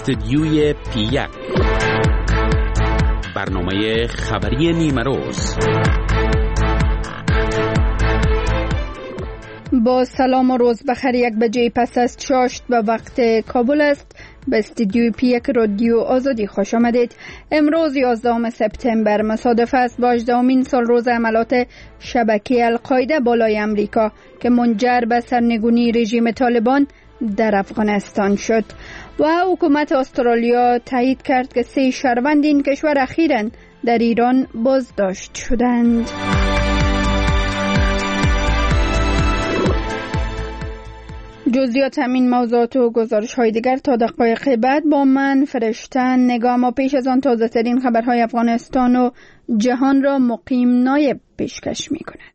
استدیوی پی1 برنامه خبری نیمه روز. با سلام و روز بخیر. 1 بجه پس از چاشت به وقت کابل است. به استدیوی پی1 رادیو آزادی خوش آمدید. امروز 11 سپتامبر مصادف است با 18مین سال روز عملات شبکه القاعده بالای امریکا که منجر به سرنگونی رژیم طالبان در افغانستان شد و حکومت استرالیا تایید کرد که 3 شهروند این کشور اخیراً در ایران بازداشت شدند. جزئیات همین موضوعات و گزارش‌های دیگر تا دقایق بعد با من فرشته نگاه. ما پیش از آن تازه ترین خبرهای افغانستان و جهان را مقیم نایب پیشکش می‌کند.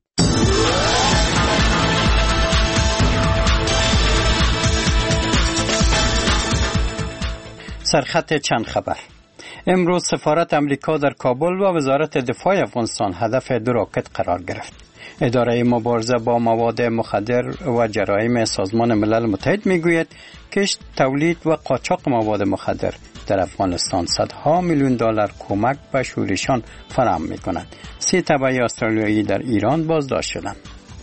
سرخط چند خبر. امروز سفارت امریکا در کابل و وزارت دفاع افغانستان هدف 2 راکت قرار گرفت. اداره مبارزه با مواد مخدر و جرایم سازمان ملل متحد میگوید که تولید و قاچاق مواد مخدر در افغانستان صدها میلیون دلار کمک به شورشیان فراهم میکند. 3 تبع استرالیایی در ایران بازداشت شدند.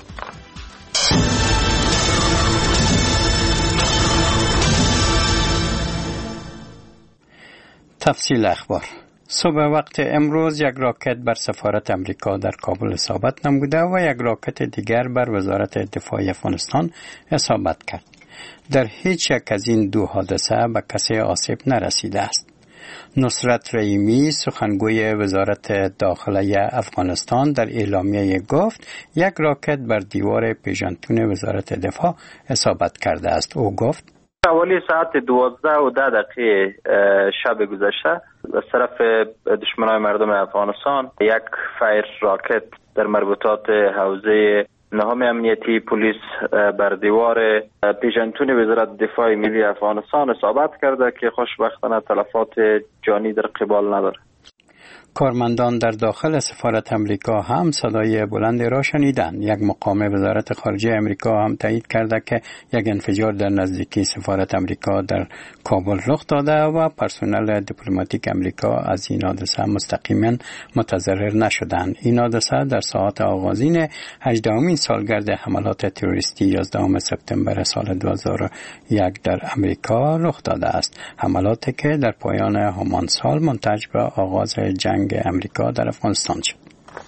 تفصیل اخبار. صبح وقت امروز 1 راکت بر سفارت امریکا در کابل اصابت نموده و 1 راکت دیگر بر وزارت دفاع افغانستان اصابت کرد. در هیچ یک از این 2 حادثه به کسی آسیب نرسیده است. نصرت رحیمی سخنگوی وزارت داخله افغانستان در اعلامیه گفت 1 راکت بر دیوار پیژنتون وزارت دفاع اصابت کرده است. او گفت حوالی ساعت 12:10 شب گذشته از طرف دشمنان مردم افغانستان 1 فایر راکت در مربوطات حوزه 9 امنیتی پلیس بر دیوار پیژنتون وزارت دفاع ملی افغانستان اصابت کرده که خوشبختانه تلفات جانی در قبال نداره. کارمندان در داخل سفارت امریکا هم صدای بلند را شنیدند. 1 مقام وزارت خارجه امریکا هم تایید کرده که 1 انفجار در نزدیکی سفارت امریکا در کابل رخ داده و پرسنل دیپلماتیک امریکا از این حادثه مستقیما متضرر نشدند. این حادثه در ساعات آغازین 18مین سالگرد حملات تروریستی 11 سپتامبر سال 2001 در امریکا رخ داده است. حملاتی که در پایان همان سال منتج به آغاز جنگ امریکا در افغانستان شد.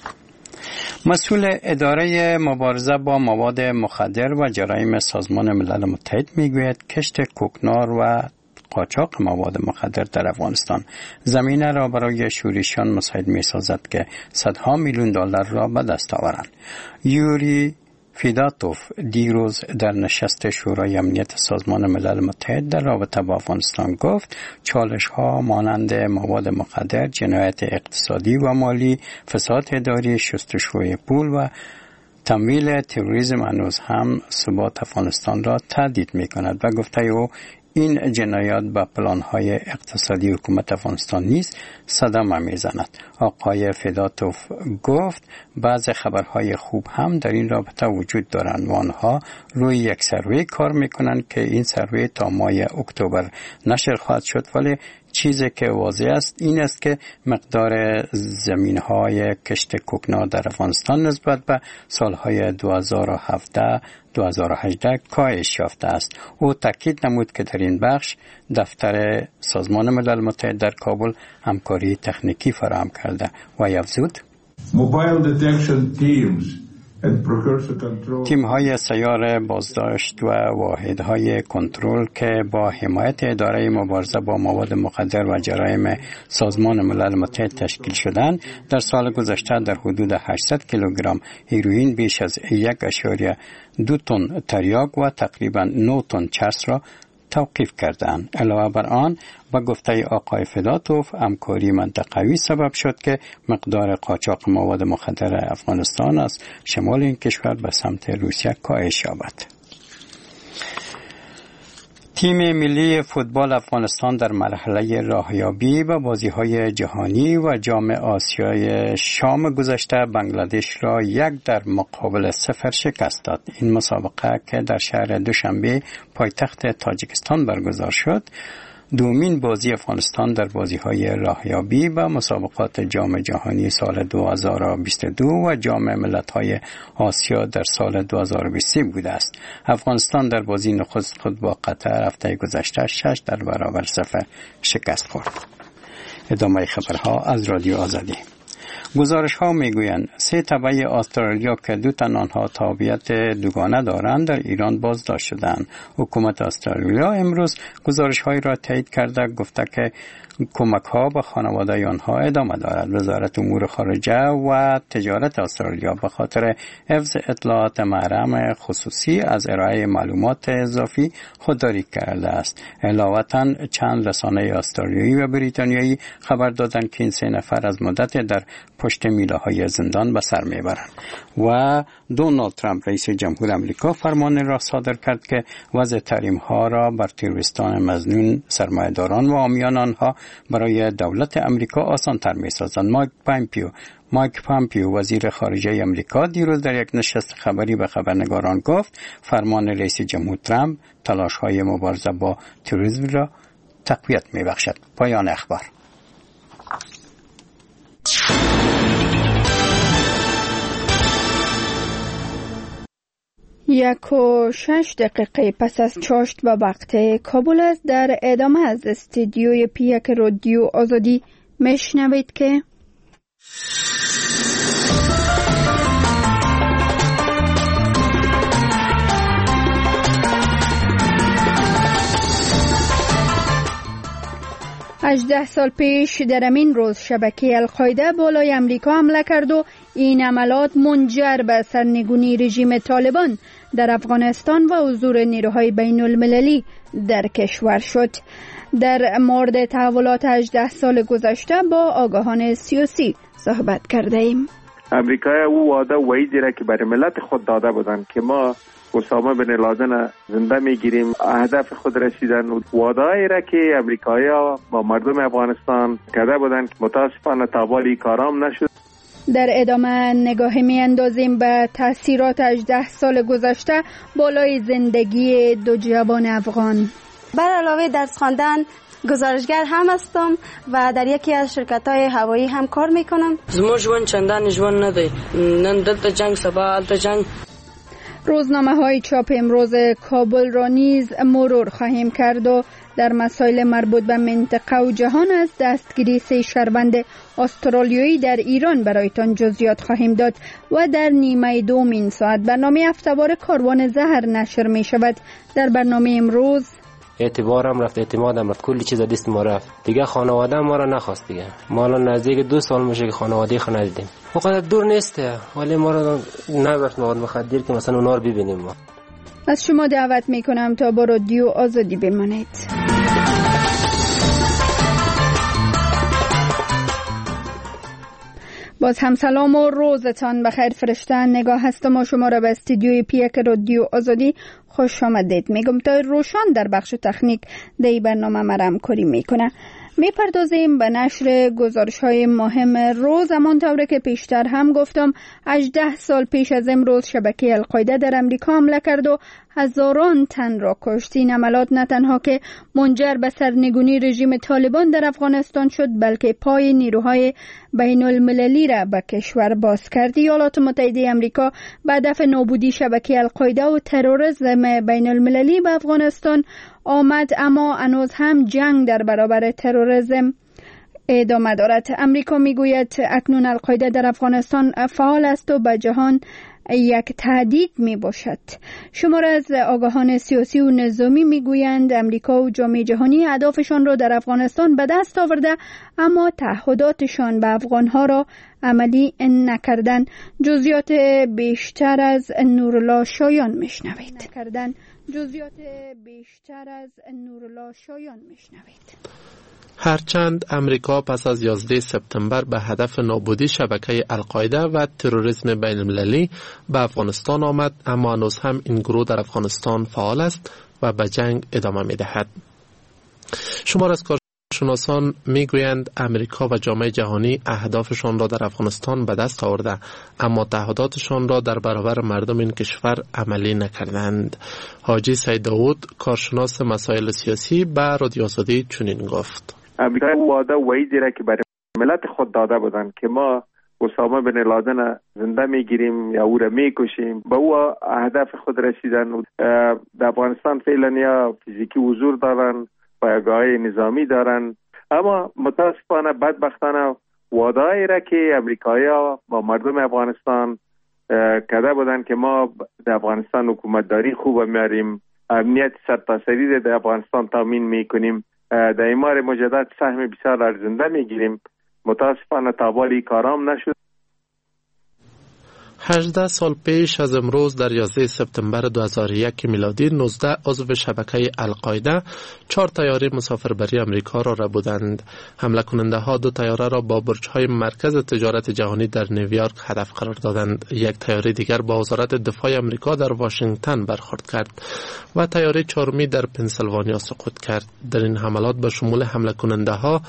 مسئول اداره مبارزه با مواد مخدر و جرایم سازمان ملل متحد میگوید کشت کوکنار و قاچاق مواد مخدر در افغانستان زمینه را برای شورشیان مساعد می‌سازد که صدها میلیون دلار را به دست آورند. یوری فیداتوف دیروز در نشست شورای امنیت سازمان ملل متحد در رابطه با افغانستان گفت چالش‌ها مانند مواد مخدر، جنایت اقتصادی و مالی، فساد اداری، شستشوی پول و تمویل تروریسم هنوز هم ثبات افغانستان را تهدید می‌کند و گفته او این جنایات به پلان‌های اقتصادی حکومت افغانستان نیز صدمه می‌زند. آقای فداتوف گفت بعضی خبرهای خوب هم در این رابطه وجود دارند و آنها روی 1 سروی کار می‌کنند که این سروی تا ماه اکتبر نشر خواهد شد، ولی چیزی که واضح است این است که مقدار زمین‌های کشت کوکنار در افغانستان نسبت به سالهای 2017-2018 کاهش یافته است. او تاکید نمود که در این بخش دفتر سازمان ملل متحد در کابل همکاری تکنیکی فراهم کرده و افزود تیم‌های سیار بازداشت و واحدهای کنترل که با حمایت اداره مبارزه با مواد مخدر و جرایم سازمان ملل متحد تشکیل شدند در سال گذشته در حدود 800 کیلوگرم هیروئین، بیش از 1.2 تن تریاک و تقریباً 9 تن چرس را توقیف کردند. علاوه بر آن با گفته آقای فداتوف همکاری منطقوی سبب شد که مقدار قاچاق مواد مخدر افغانستان از شمال این کشور به سمت روسیه کاهش یابد. تیم ملی فوتبال افغانستان در مرحله راهیابی به بازی‌های جهانی و جام آسیای شام گذشته بنگلادش را 1-0 شکست داد. این مسابقه که در شهر دوشنبه پایتخت تاجیکستان برگزار شد دومین بازی افغانستان در بازی‌های راهیابی به مسابقات جام جهانی سال 2022 و جام ملت‌های آسیا در سال 2023 بوده است. افغانستان در بازی نخست خود با قطر هفته گذشته 6 در برابر 0 شکست خورد. ادامه خبرها از رادیو آزادی. گزارش ها می گویند 3 تبع استرالیا که 2 تن آنها تابعیت دوگانه دارند در ایران بازداشت شدند. حکومت استرالیا امروز گزارش های را تایید کرده، گفته که کمک ها به خانواده آنها ادامه دارد. وزارت امور خارجه و تجارت استرالیا به خاطر حفظ اطلاعات محرم خصوصی از ارائه معلومات اضافی خودداری کرده است. علاوه‌اً چند رسانه استرالیایی و بریتانیایی خبر دادند که این 3 نفر از مدت در پشت میله‌های زندان به سر میبرند. و دونالد ترامپ رئیس جمهور آمریکا فرمان را صادر کرد که وضع تحریم‌ها را بر تروریستان مظنون، سرمایه‌داران و حامیان آنها برای دولت آمریکا آسان‌تر می‌سازند. مایک پامپیو وزیر خارجه آمریکا دیروز در یک نشست خبری به خبرنگاران گفت فرمان رئیس جمهور ترامپ تلاش‌های مبارزه با تروریسم را تقویت می‌بخشد. پایان اخبار. 1:06 پس از چاشت به وقت کابل است. در ادامه از استودیوی پیک رادیو آزادی میشنوید که 18 سال پیش در همین روز شبکه القاعده بالای امریکا حمله کرد و این عملات منجر به سرنگونی رژیم طالبان در افغانستان و حضور نیروهای بین المللی در کشور شد. در مورد تحولات 18 سال گذشته با آگاهان سیاسی صحبت کرده ایم. امریکای او وعده وعیدی را که برای ملت خود داده بودند که ما اسامه بن لادن زنده میگیریم، هدف خود رسیدن. وعده‌ای را که امریکایی‌ها با مردم افغانستان کرده بودند که متاسفانه تابالی کارام نشد. در ادامه نگاهی می‌اندازیم به تاثیرات 18 سال گذشته بالای زندگی 2 جوان افغان. بر علاوه درس خواندن گزارشگر هم هستم و در یکی از شرکت‌های هوایی هم کار میکنم. زموږ ژوند چندان ژوند نه دی، نن دلته جنگ سبا هلته جنگ. روزنامه‌های چاپ امروز کابل را نیز مرور خواهیم کرد و در مسائل مربوط به منطقه و جهان از دستگیری 3 شهروند استرالیایی در ایران برایتان جزئیات خواهیم داد و در نیمه دوم ساعت برنامه هفته‌وار کاروان زهر نشر می شود. در برنامه امروز اعتبارم رفت، اعتمادم رفت، کلی چیز دست ما رفت دیگه. خانواده ما را نخواست دیگه. ما الان نزدیک 2 سال میشه که خانواده خو ندیدیم. وقتی دور نیسته ولی ما را نذاشت مواد مخدر که مثلا اونا رو ببینیم. ما از شما دعوت میکنم تا با رادیو آزادی بمانید. باز هم سلام و روزتان بخیر فرشته. نگاه هستم و شما را به استودیوی پیک رادیو آزادی خوش آمدید میگم. تا روشان در بخش تکنیک دی برنامه مرم کاری میکنه. میپردازیم به نشر گزارش‌های مهم روز. همانطور که پیشتر هم گفتم 18 سال پیش از امروز شبکه القاعده در امریکا حمله کرد و هزاران تن را کشت. این عملات نه تنها که منجر به سرنگونی رژیم طالبان در افغانستان شد بلکه پای نیروهای بین المللی را به کشور باز کرد. ایالات متحده آمریکا به هدف نابودی شبکه القاعده و تروریسم بین المللی به افغانستان آمد، اما هنوز هم جنگ در برابر تروریسم ادامه دارد. امریکا میگوید اکنون القاعده در افغانستان فعال است و به جهان یک تهدید می باشد. شمار از آگاهان سیاسی و نظامی میگویند امریکا و جامعه جهانی اهدافشان را در افغانستان به دست آورده اما تعهداتشان به افغانها را عملی نکردن. جزئیات بیشتر از نورالله شایان میشنوید. هرچند امریکا پس از 11 سپتامبر به هدف نابودی شبکه القاعده و تروریسم بین المللی به افغانستان آمد، اما هنوز هم این گروه در افغانستان فعال است و به جنگ ادامه می دهد. شمار از کارشناسان میگویند امریکا و جامعه جهانی اهدافشان را در افغانستان به دست آورده، اما تعهداتشان را در برابر مردم این کشور عملی نکردند. حاجی سید داود، کارشناس مسائل سیاسی، به رادیو آزادی چنین گفت: امریکا وعده وعیدی را که برای ملت خود داده بودند که ما اسامه بن لادن زنده میگیریم یا او را میکشیم، به او اهداف خود رسیدن. در افغانستان فعلا یا فیزیکی حضور دارن، پایگاه نظامی دارن، اما متاسفانه بدبختانه وعده‌ای را که امریکایی‌ها با مردم افغانستان کرده بودن که ما در افغانستان حکومتداری خوب میاریم، امنیت سرتاسری در افغانستان تامین میکنیم، در اعمار مجدد سهم بسیار ارزنده میگیریم، متاسفانه تابالی کارام نشد. 18 سال پیش از امروز در 11 سپتامبر 2001 میلادی 19 عضو شبکه القاعده 4 طیاره مسافربری امریکا را ربودند. حمله کننده ها 2 طیاره را با برج‌های مرکز تجارت جهانی در نیویورک هدف قرار دادند. یک طیاره دیگر با وزارت دفاع امریکا در واشنگتن برخورد کرد و طیاره چهارمی در پنسیلوانیا سقوط کرد. در این حملات به شمول حمله کننده ها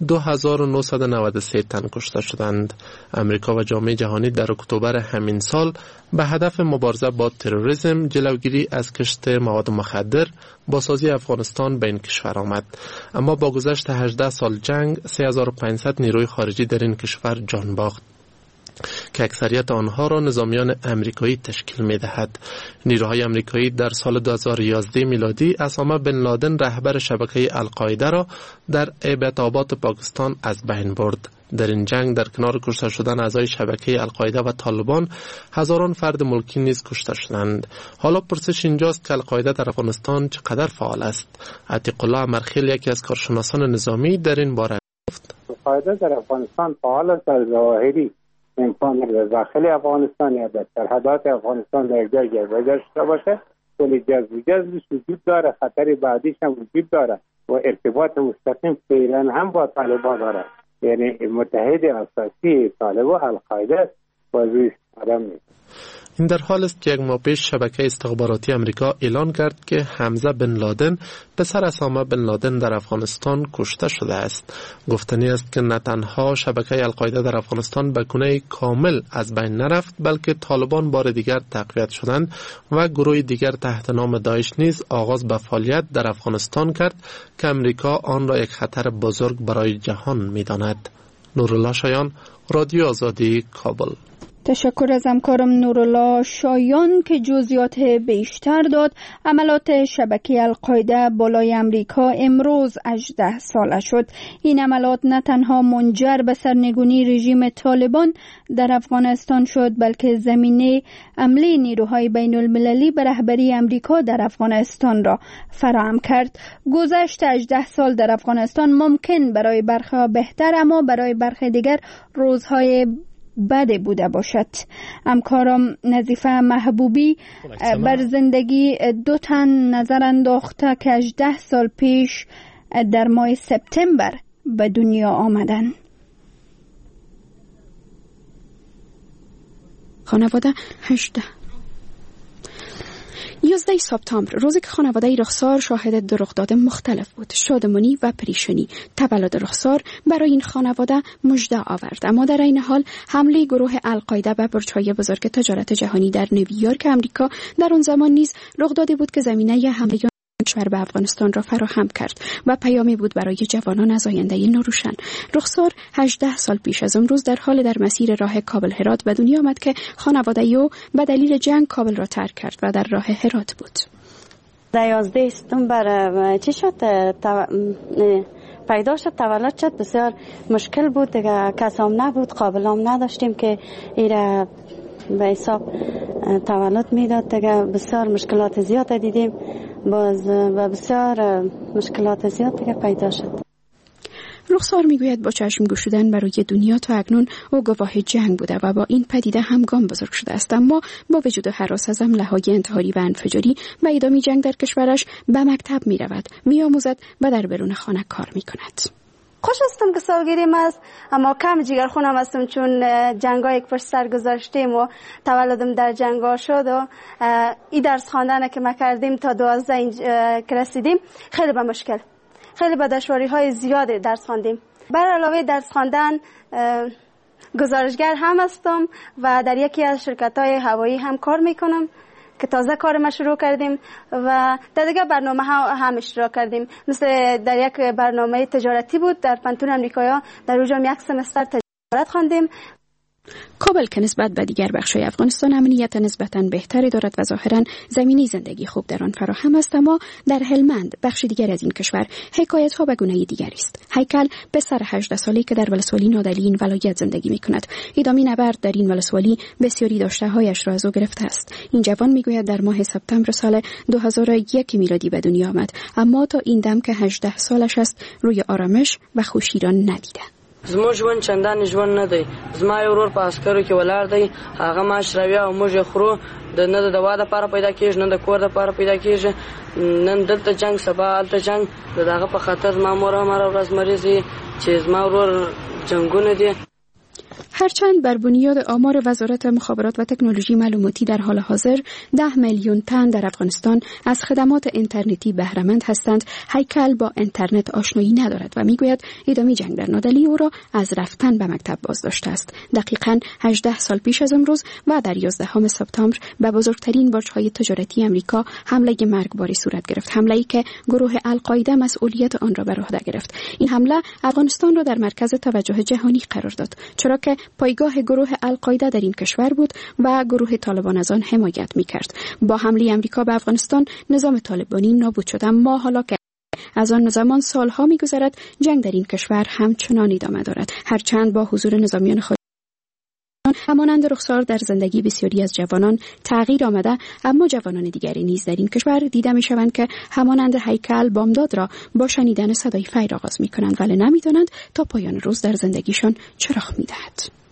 2993 تن کشته شدند. امریکا و جامعه جهانی در اکتبر همین سال به هدف مبارزه با تروریسم، جلوگیری از کشت مواد مخدر، بازسازی افغانستان به این کشور آمد. اما با گذشت 18 سال جنگ 3500 نیروی خارجی در این کشور جان باخت که اکثریت آنها را نظامیان امریکایی تشکیل می دهد. نیروهای امریکایی در سال 2011 میلادی اسامه بن لادن رهبر شبکه القاعده را در ایبک پاکستان از بین برد. در این جنگ در کنار کشته شدن اعضای شبکه القاعده و طالبان، هزاران فرد ملکی نیز کشته شدند. حالا پرسش اینجاست که القاعده در افغانستان چقدر فعال است؟ عتیق الله امرخیل، یکی از کارشناسان نظامی، در این باره گفت: القاعده در افغانستان فعال است. در ظاهری امکان در داخل افغانستان یا در سرحدات افغانستان در جای داشته باشه، ولی جذبش وجود داره، خطر بعدیش هم وجود داره و ارتباط مستقیم فعلا هم با طالبان داره. یعنی متحد اساسی طالبان القاعده و روی استفاده میکنه. این در حال است که یک ماه پیش شبکه استخباراتی امریکا اعلان کرد که حمزه بن لادن، پسر اسامه بن لادن، در افغانستان کشته شده است. گفتنی است که نه تنها شبکه القاعده در افغانستان به گونه کامل از بین نرفت، بلکه طالبان بار دیگر تقویت شدند و گروه دیگر تحت نام داعش نیز آغاز به فعالیت در افغانستان کرد که امریکا آن را یک خطر بزرگ برای جهان می‌داند. نورالله شایان، رادیو آزادی، کابل. تشکر از همکارم نورالله شایان که جزئیات بیشتر داد. عملات شبکه القاعده بالای امریکا امروز 18 ساله شد. این عملات نه تنها منجر به سرنگونی رژیم طالبان در افغانستان شد، بلکه زمینه حمله نیروهای بین المللی به رهبری امریکا در افغانستان را فراهم کرد. گذشت 18 سال در افغانستان ممکن برای برخی بهتر، اما برای برخی دیگر روزهای بده بوده باشد. همکارم نظیفه محبوبی بر زندگی 2 تن نظر انداخته که 18 سال پیش در ماه سپتامبر به دنیا آمدند. خانواده 11 سپتامبر، روزی که خانواده رخسار شاهد 2 رخداد مختلف بود، شادمانی و پریشانی. تولد رخسار برای این خانواده مژده آورد، اما در این حال حمله گروه القاعده به برج‌های بزرگ تجارت جهانی در نیویورک امریکا در آن زمان نیز رخدادی بود که زمینه حمله کشور به افغانستان را فراهم کرد و پیامی بود برای جوانان از آینده نوروشن. رخسار 18 سال پیش از امروز در حال در مسیر راه کابل هرات به دنیا آمد که خانواده او به دلیل جنگ کابل را ترک کرد و در راه هرات بود. در 11 سپتامبر چی شد؟ پیدا شد، تولد شد. بسیار مشکل بود دیگه، کس هم نبود، قابل هم نداشتیم که ایره به حساب تولد میداد دیگه. بسیار مشکلات زیاد دیدیم، باز و بسیار مشکلات زیاد دیگه پیدا شد. رخسار میگوید با چشم گشودن برای دنیا تا اکنون او گواه جنگ بوده و با این پدیده هم گام بزرگ شده است، اما با وجود هراس از حمله‌های انتحاری و انفجاری و ادامه جنگ در کشورش به مکتب می رود، می آموزد و در بیرون خانه کار می کند. خوش هستم که سالگیریم است، اما کم جگرخونم هستم چون جنگایی که پشت سر گذاشتیم و تولدم در جنگا شد و این درس خواندن که ما کردیم تا 12 که رسیدیم خیلی به مشکل، خیلی با دشواری‌های زیادی درس خواندیم. بر علاوه درس خواندن گزارشگر هم هستم و در یکی از شرکت‌های هوایی هم کار میکنم که تازه کار ما شروع کردیم و در دیگه برنامه ها هم اشتراک کردیم. مثل در یک برنامه تجارتی بود در پانتون امریکایا، در اونجا یک سمستر تجارت خواندیم. کابل که نسبت به دیگر بخش‌های افغانستان امنیت نسبتاً بهتری دارد و ظاهراً زمینه زندگی خوب در آن فراهم است، اما در هلمند بخش دیگر از این کشور حکایت‌ها به گونه دیگری است. هیکل پسر 18 ساله که در ولسوالی نادلی این ولایت زندگی می‌کند. ادامه نبرد در این ولسوالی بسیاری داشته‌هایش را از او گرفته است. این جوان می‌گوید در ماه سپتامبر سال 2001 میلادی به دنیا آمد، اما تا این دم که 18 سالش است روی آرامش و خوشی را ندیده. زموږ ژوند چندان ژوند نه دی. زما یو ورور په عسکرو کې ولاړ دی، هغه معاش راوي او موږ یې خورو. نه د دوا لپاره پیدا کېږي، نه د کور لپاره پیدا کېږي. نن دلته جنگ، سبا هلته جنگ. د هغه په خاطر زما مور هره ورځ مریض دی چې زما ورور جنګونه دي. هرچند بر بنیاد آمار وزارت مخابرات و تکنولوژی معلوماتی در حال حاضر 10 میلیون تن در افغانستان از خدمات اینترنتی بهره‌مند هستند، هیکل با اینترنت آشنایی ندارد و میگوید ادامه جنگ در نادلی او را از رفتن به مکتب باز داشته است. دقیقاً 18 سال پیش از امروز و در 11 سپتامبر به بزرگترین برج‌های تجارتی آمریکا حمله مرگباری صورت گرفت، حمله‌ای که گروه القاعده مسئولیت آن را بر عهده گرفت. این حمله افغانستان را در مرکز توجه جهانی قرار داد، چرا که پایگاه گروه القاعده در این کشور بود و گروه طالبان از آن حمایت می‌کرد. با حمله آمریکا به افغانستان نظام طالبانی نابود شد، اما حالا که از آن زمان سالها می‌گذرد جنگ در این کشور همچنان ادامه دارد. هرچند با حضور نظامیان خارجی همانند رخسار در زندگی بسیاری از جوانان تغییر آمده، اما جوانان دیگری نیز در این کشور دیده می‌شوند که همانند هیکل بامداد را با شنیدن صدای فیر آغاز می‌کنند ولی نمی‌دانند تا پایان روز در زندگیشان چراغ می‌دهد.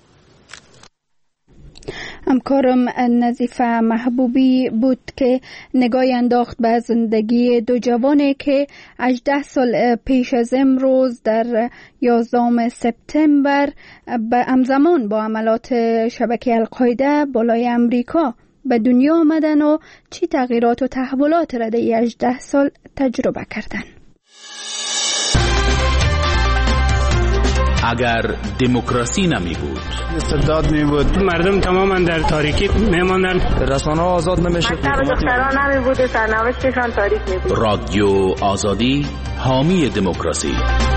همکارم نظیفه محبوبی بود که نگاهی انداخت به زندگی دو جوانی که 18 سال پیش از امروز در 11 سپتامبر همزمان با عملات شبکه القاعده بالای امریکا به دنیا آمدن و چی تغییرات و تحولات را در 18 سال تجربه کردند. اگر دموکراسی نمی بود، استبداد می بود، مردم تماما در تاریکی می ماندن، رسانه ها آزاد نمی شد، دختران نمی بود، سرنوشتشان تاریک می بود. رادیو آزادی حامی دموکراسی.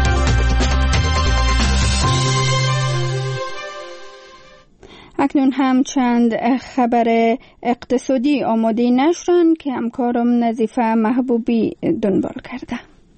اکنون هم چند خبر اقتصادی آماده نشرن که همکارم نظیفه محبوبی دنبال کرده.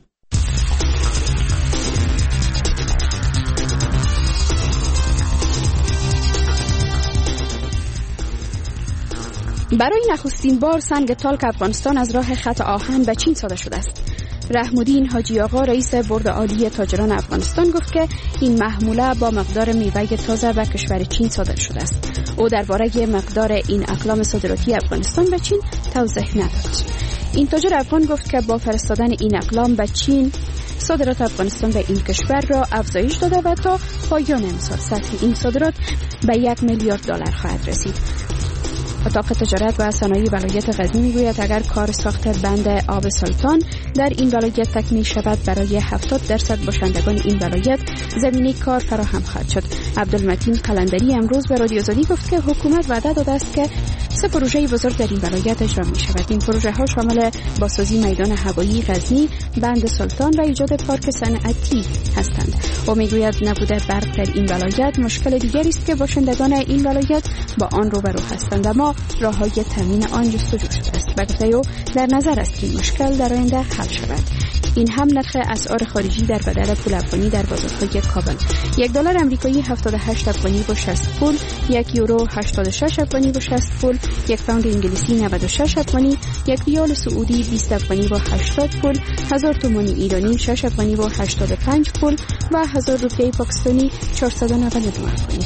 برای نخستین بار سنگ تالک افغانستان از راه خط آهن به چین صادر شده است. رحم‌الدین حاجی آقا رئیس بورد عالی تاجران افغانستان گفت که این محموله با مقدار میوه تازه به کشور چین صادر شده است. او درباره مقدار این اقلام صادراتی افغانستان به چین توضیح نداد. این تاجر افغان گفت که با فرستادن این اقلام به چین صادرات افغانستان به این کشور را افزایش داده و تا پایان امسال سطح این صادرات به 1 میلیارد دلار خواهد رسید. اتاق تجارت و صنایع ولایت غزنی میگوید اگر کار ساخت بند آب سلطان در این ولایت تکمیل شود برای 70% باشندگان این ولایت زمینه کار فراهم خواهد شد. عبدالمتین قلندری امروز به رادیو آزادی گفت که حکومت وعده داده است که 3 پروژه بزرگ در این ولایت اجرا می شود. این پروژه ها شامل بازسازی میدان هوایی غزنی، بند سلطان و ایجاد پارک صنعتی هستند. او میگوید نبود برق در این ولایت مشکل دیگری است که باشندگان این ولایت با آن روبرو هستند، اما راه‌های تامین آن جستجو شده است. به گفته او در نظر است که این مشکل در آینده حل شود. این هم نرخ اسعار خارجی در بدل پول افغانی در بازارهای کابل: $1 آمریکایی 78 افغانی و 60 پول، 1 یورو 86 افغانی و 60 پول، 1 پوند انگلیسی 96 افغانی، 1 ریال سعودی 20 افغانی و 80 پول، 1000 تومان ایرانی 6 افغانی و 85 پول و 1000 روپیه پاکستانی 499 افغانی.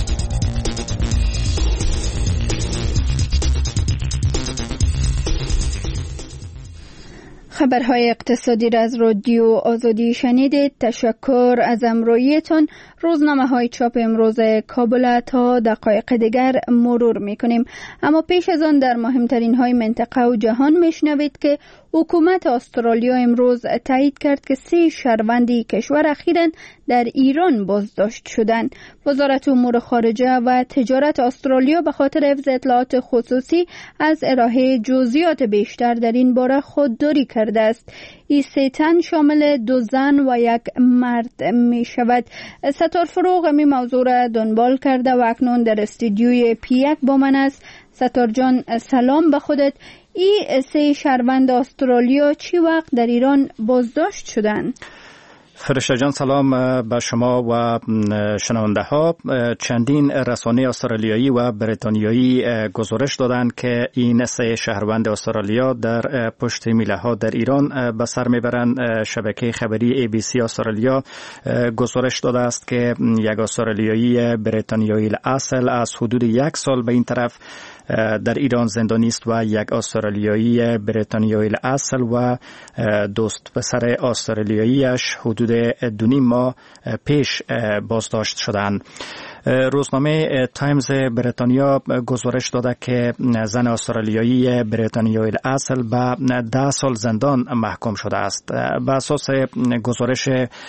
خبرهای اقتصادی را از رادیو آزادی شنیدید. تشکر از همراهیتان. روزنامه‌های چاپ امروز کابل تا دقایق دیگر مرور می‌کنیم، اما پیش از آن در مهمترین های منطقه و جهان میشنوید که حکومت استرالیا امروز تایید کرد که 3 شهروند کشور اخیراً در ایران بازداشت شدند. وزارت امور خارجه و تجارت استرالیا به خاطر حفظ اطلاعات خصوصی از ارائه جزئیات بیشتر در این باره خودداری کرده است. این 3 تن شامل 2 زن و 1 مرد می شود. ستار فروغ می موضوع را دنبال کرده و اکنون در استودیوی P1 با من است. ستار جان سلام به خودت. این 3 شهروند استرالیا چی وقت در ایران بازداشت شدند؟ فرشته جان سلام به شما و شنونده ها. چندین رسانه استرالیایی و بریتانیایی گزارش دادند که این 3 شهروند استرالیا در پشت میله ها در ایران به سر میبرند. شبکه خبری ABC استرالیا گزارش داده است که یک استرالیایی بریتانیایی اصل از حدود 1 سال به این طرف در ایران زندانی است و 1 استرالیایی بریتانیایی اصل و دوست پسر استرالیاییش حدود 2.5 ماه پیش بازداشت شدند. روزنامه تایمز بریتانیا گزارش داده که زن استرالیایی بریتانیایی اصل به 10 سال زندان محکوم شده است. به اساس گزارش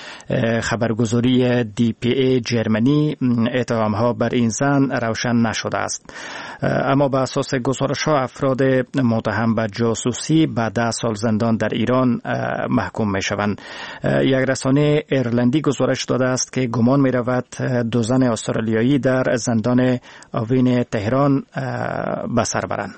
خبرگزاری DPA جرمنی اتهام‌ها بر این زن روشن نشده است، اما به اساس گزارش‌ها افراد متهم به جاسوسی به 10 سال زندان در ایران محکوم می‌شوند. یک رسانه ایرلندی گزارش داده است که گمان می‌رود 2 زن استرالیایی در زندان آوین تهران به سر برند.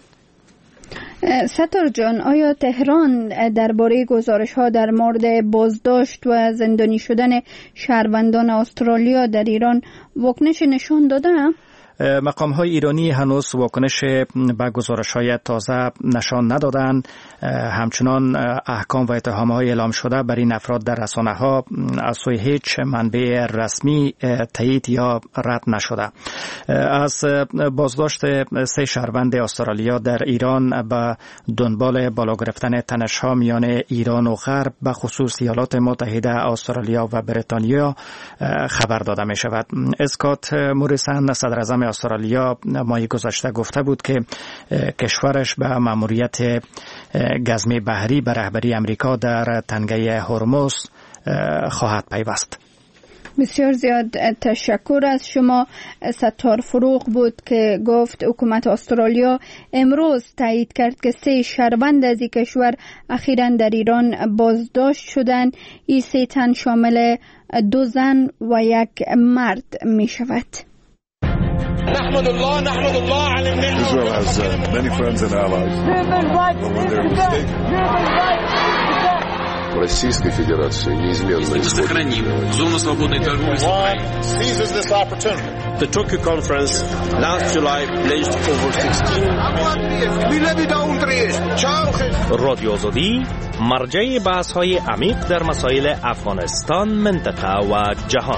ستار جان، آیا تهران درباره گزارش‌ها در مورد بازداشت و زندانی شدن شهروندان استرالیا در ایران واکنش نشان داده؟ مقام‌های ایرانی هنوز واکنش به گزارش‌های تازه نشان ندادند. همچنان احکام و اتهام‌های اعلام شده بر این افراد در رسانه‌ها از سوی هیچ منبع رسمی تایید یا رد نشده. از بازداشت 3 شهروند استرالیا در ایران به دنبال بالا گرفتن تنش‌ها میان ایران و غرب به خصوص ایالات متحده استرالیا و بریتانیا خبر داده می‌شود. اسکات موریسن صدراعظم استرالیا ماه گذشته گفته بود که کشورش به ماموریت گزمه بحری به رهبری امریکا در تنگه هرمز خواهد پیوست. بسیار زیاد تشکر از شما. ستار فروغ بود که گفت حکومت استرالیا امروز تایید کرد که 3 شهروند از این کشور اخیراً در ایران بازداشت شدند. این 3 تن شامل 2 زن و 1 مرد می شود. نحمد الله على النعمة. Israel has many friends and allies. When they're mistaken. Российской Федерации неизменно сохраним зону свободной торговли с Украиной. Seizes this opportunity. The Tokyo conference last July pledged over 16. رادیو آزادی مرجع بحث‌های عمیق در مسائل افغانستان، منطقه و جهان.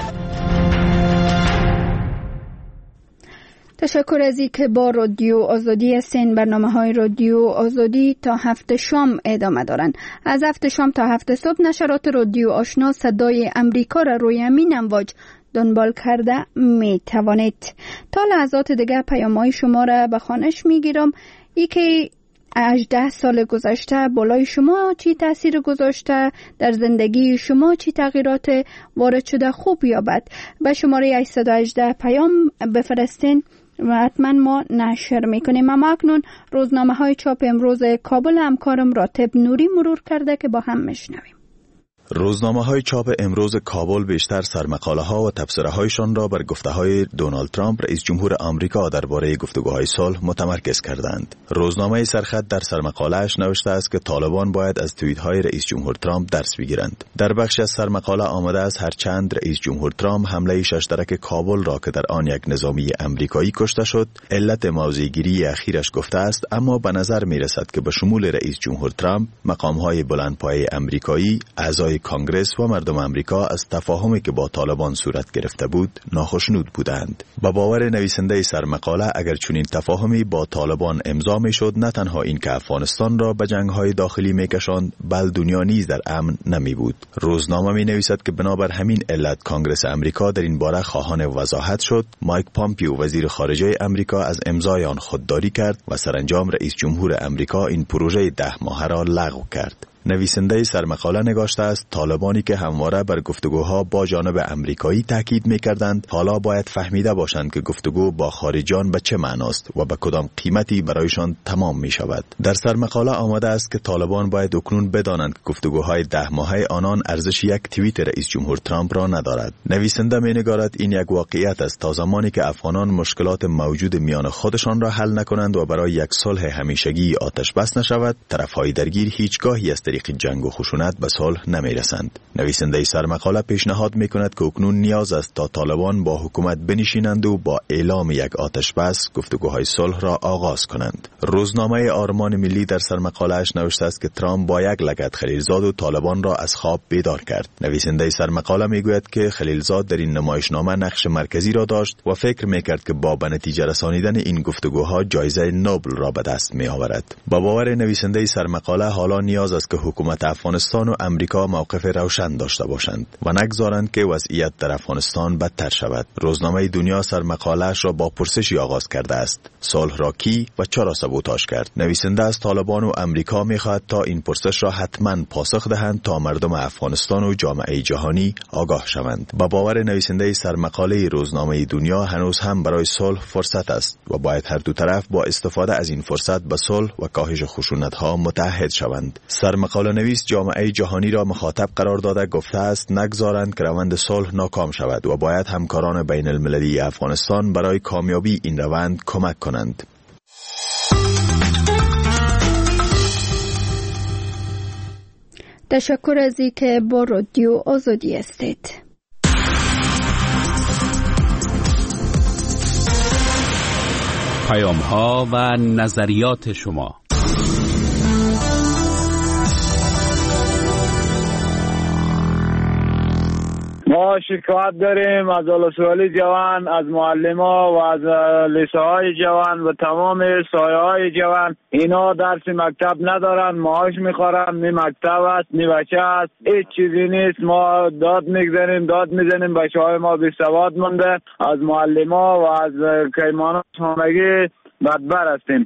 تشکر از اینکه با رادیو آزادی هستین. برنامه‌های رادیو آزادی تا 7 شام ادامه دارند. از 7 شام تا 7 صبح نشرات رادیو آشنا صدای امریکا را روی همین امواج دنبال کرده می توانید. تا لحظات دیگه پیام‌های شما را به خوانش میگیرم. که 18 سال گذشته بالای شما چی تاثیر گذاشته، در زندگی شما چی تغییرات وارد شده، خوب یا بد؟ به شماره 818 پیام بفرستین و حتما ما نشر میکنیم. اما اکنون روزنامه های چاپ امروز کابل همکارم راتب نوری مرور کرده که با هم میشنویم. روزنامه‌های چاپ امروز کابل بیشتر سرمقاله‌ها و تبصره‌هایشان را بر گفته‌های دونالد ترامپ رئیس جمهور آمریکا درباره گفتگوهای صلح متمرکز کردند. روزنامه سرخط در سرمقاله‌اش نوشته است که طالبان باید از توییت‌های رئیس جمهور ترامپ درس بگیرند. در بخش از سرمقاله آمده است هرچند رئیس جمهور ترامپ حمله ششدرک کابل را که در آن یک نظامی آمریکایی کشته شد علت موضع‌گیری اخیرش گفته است، اما به نظر می‌رسد که به شمول رئیس جمهور ترامپ مقام‌های بلندپایه آمریکایی اعضای اعضای کانگرس و مردم آمریکا از تفاهمی که با طالبان صورت گرفته بود ناخشنود بودند. با باور نویسنده سرمقاله اگر چنین تفاهمی با طالبان امضا میشد، نه تنها این که افغانستان را به جنگ‌های داخلی میکشاند، بل دنیا نیز در امن نمی بود. روزنامه می نویسد که بنابر همین علت کانگرس امریکا در این باره خواهان وضاحت شد. مایک پامپیو وزیر خارجه امریکا از امضای آن خودداری کرد و سرانجام رئیس جمهور امریکا این پروژه 10 ماهه را لغو کرد. نویسنده سرمقاله نگاشته است طالبانی که همواره بر گفتگوها با جانب امریکایی تاکید می‌کردند، حالا باید فهمیده باشند که گفتگو با خارجیان به چه معناست و به کدام قیمتی برایشان تمام می‌شود. در سرمقاله آمده است که طالبان باید اکنون بدانند که گفتگوهای 10 ماهه آنان ارزش یک توییت رئیس جمهور ترامپ را ندارد. نویسنده می‌نگارد این یک واقعیت است تا زمانی که افغانان مشکلات موجود میان خودشان را حل نکنند و برای یک صلح همیشگی آتش بس نشود، طرف‌های درگیر هیچگاهی از طریق جنگ و خشونت به صلح نمی‌رسند. نویسنده سرمقاله پیشنهاد می‌کند که اکنون نیاز است تا طالبان با حکومت بنشینند و با اعلام یک آتش بس گفتگوهای صلح را آغاز کنند. روزنامه آرمان ملی در سرمقاله‌اش نوشته است که ترامپ با یک لگد خلیلزاد و طالبان را از خواب بیدار کرد. نویسنده سرمقاله می‌گوید که خلیلزاد در این نمایشنامه نقش مرکزی را داشت و فکر می‌کرد که با به نتیجه رسانیدن این گفتگوها جایزه نوبل را به دست می‌آورد. با باور نویسنده سرمقاله حالا نیاز است که حکومت افغانستان و امریکا موقف روشن داشته باشند و نگذارند که وضعیت در افغانستان بدتر شود. روزنامه دنیا سرمقاله‌اش را با پرسشی آغاز کرده است: صلح را کی و چرا سبوتاژ کرد؟ نویسنده از طالبان و امریکا می‌خواهد تا این پرسش را حتماً پاسخ دهند تا مردم افغانستان و جامعه جهانی آگاه شوند. با باور نویسنده سرمقاله روزنامه دنیا هنوز هم برای صلح فرصت است و باید هر دو طرف با استفاده از این فرصت به صلح و کاهش خشونت‌ها متحد شوند. سرمقاله نویس جامعه جهانی را مخاطب قرار داده گفته است نگذارند که روند صلح ناکام شود و باید همکاران بین المللی افغانستان برای کامیابی این روند کمک کنند. تشکر از اینکه با رادیو آزادی هستید. پیام‌ها و نظریات شما. ما شکایت داریم از ولسوالی جوان، از معلم‌ها و از لیسه‌های جوان و تمام سایه‌های جوان. اینا درس مکتب ندارن، معاش میخورن، نی مکتب است، نی بچه است، هیچ چیزی نیست. ما داد میزنیم بچه‌های ما بی سواد مونده. از معلم‌ها و از کیمانات همگی بدبر هستیم.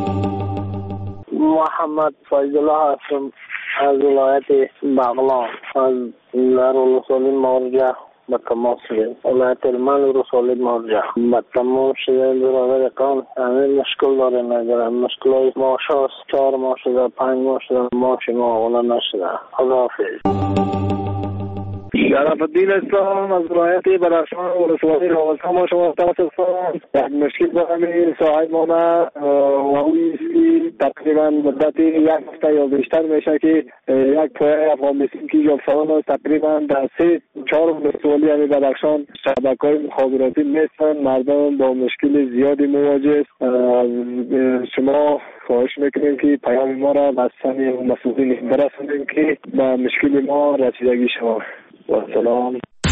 محمد فیض الله هستم از ولایت بغلان، از دارالرسول مرجع به تماس شدیم. ولایت هلمند رسول مرجع به تماس شدیم. برادر قوم همین مشکل داریم، ندارم مشکلای ماش هست. 4 ماه شده، 5 ماه شده، ماش ما اولا نشده. خداحافظ. شرف الدین اسلام از ولایت بدخشان ولسوالی راوسا ما شما تماس هستم. یک مشکل دارم صاحب ما و اویسی تقریبا مدت 1 هفته یا بیشتر میشه که یک پایه افغان مسیم که جاب سوال است. تقریبا در 3-4 ولسوالی همین بدخشان شبکه‌های مخابراتی نیستن. مردم با مشکل زیادی مواجه است. از شما خواهش میکنیم که پیام ما را به سمع مسئولین برسونیم که به مشکل ما رسیدگی شود. و سلام.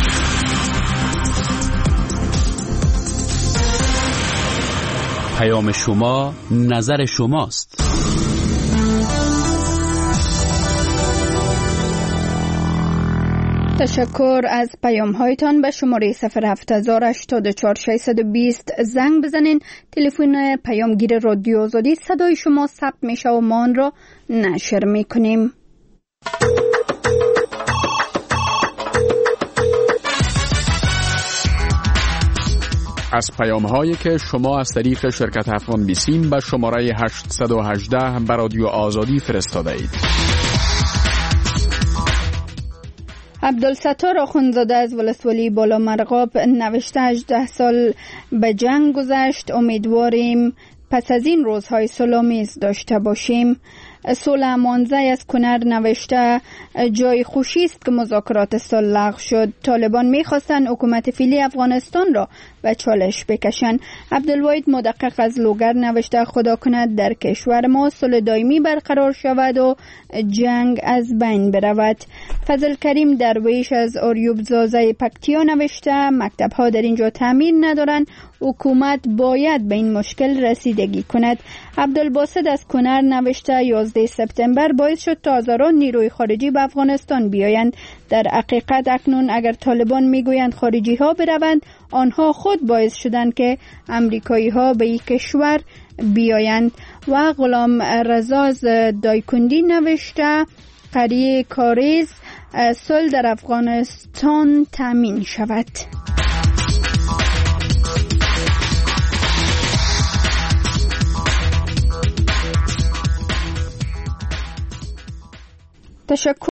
پیام شما نظر شماست. تشکر از پیام هایتان. به شماره 07084 زنگ بزنین. تلفن پیامگیر رادیو آزادی صدای شما ثبت میشه و ما آن را نشر میکنیم. از پیام‌هایی که شما از طریق شرکت افغان بیسیم به شماره 818 به رادیو آزادی فرستاده اید. عبدالستار آخوندزاده از ولسوالی بالا مرغاب نوشته 18 سال به جنگ گذشت، امیدواریم پس از این روزهای صلح‌آمیز داشته باشیم. صلح مانزه از کنر نوشته جای خوشی است که مذاکرات صلح لغو شد. طالبان می‌خواستند حکومت فعلی افغانستان را به چالش بکشند. عبدالواحد مدقق از لوگر نوشته خدا کند در کشور ما صلح دائمی برقرار شود و جنگ از بین برود. فضل کریم درویش از اریوب زازه پکتیا نوشته مکتب ها در اینجا تعمیر ندارند، حکومت باید به این مشکل رسیدگی کند. عبدالباسط از کنر نوشته 11 سپتامبر باعث شد تا هزاران نیروی خارجی به افغانستان بیایند. در حقیقت اکنون اگر طالبان میگویند خارجی ها بروند، آنها خود باعث شدند که امریکایی ها به این کشور بیایند. و غلام رضا دایکندی نوشته قریه کاریز صلح در افغانستان تامین شود. تشکر.